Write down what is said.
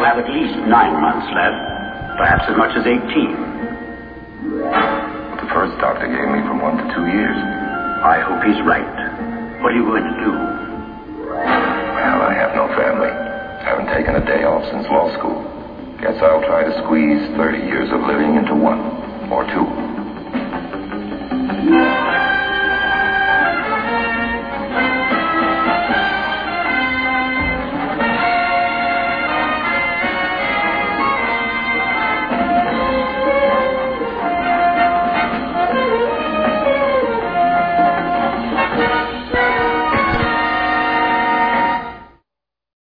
have at least 9 months left, perhaps as much as 18. The first doctor gave me from 1 to 2 years. I hope he's right. What are you going to do? Well, I have no family. Haven't taken a day off since law school. Guess I'll try to squeeze 30 years of living into 1 or 2.